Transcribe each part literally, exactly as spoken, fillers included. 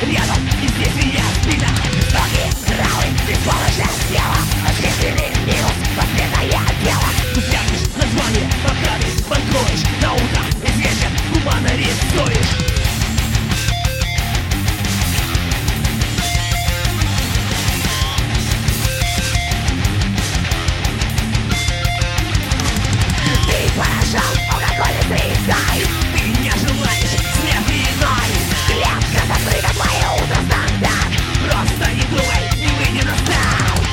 рядом, и здесь и я спина. Ноги, травы, беспомощно тело, общественный минус, воспитанное тело. Спрятишь название, пока ты банкроешь. На утро известен, гуманно рисуешь. Поражал алкогольной стрельцой. Ты не желаешь смерти иной. Клетка закрыта, твое утро стандарт. Просто не думай, и выйди на старт.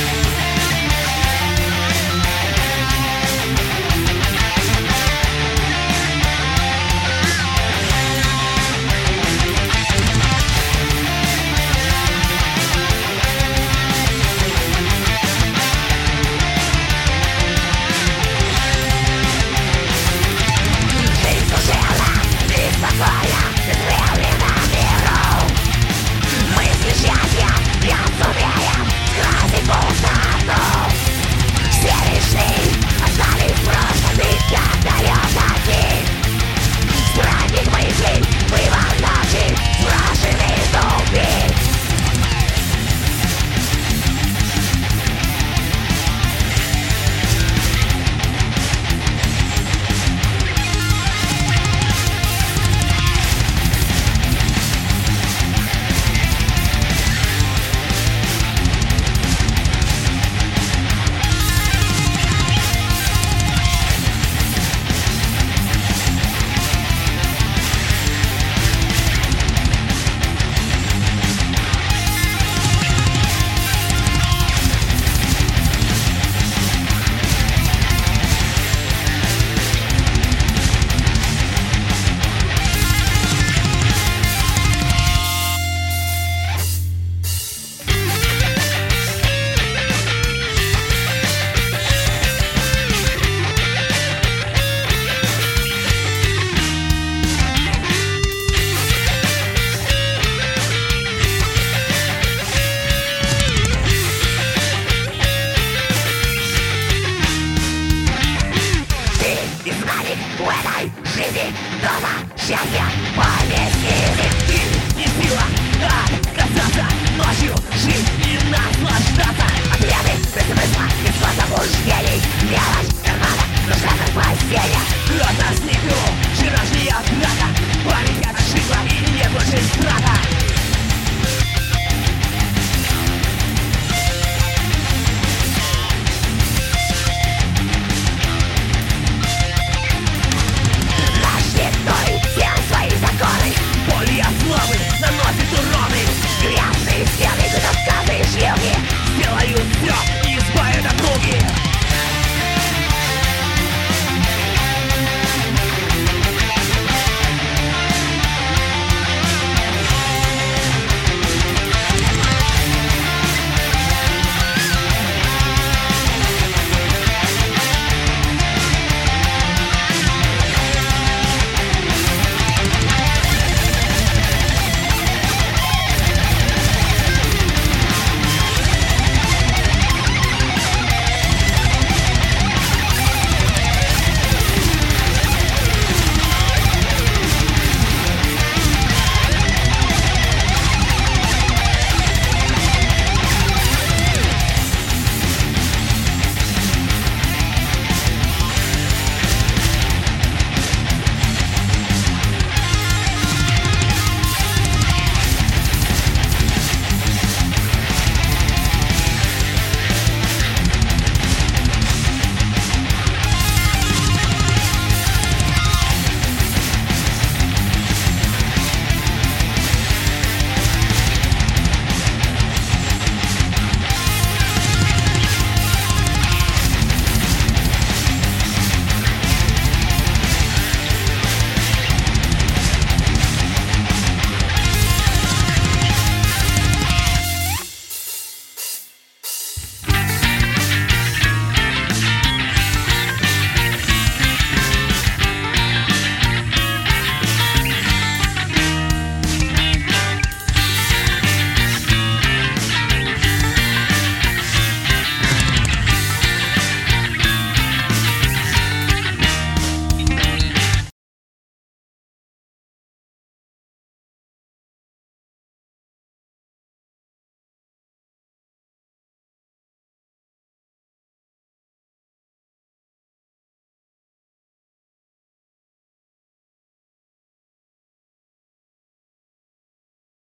В этой жизни дома счастья поместили. И не сила отказаться ночью жить и наслаждаться. Ответы без смысла, без возбуждений. Мелочь кармана, душа как постелья. Кровь на снегу.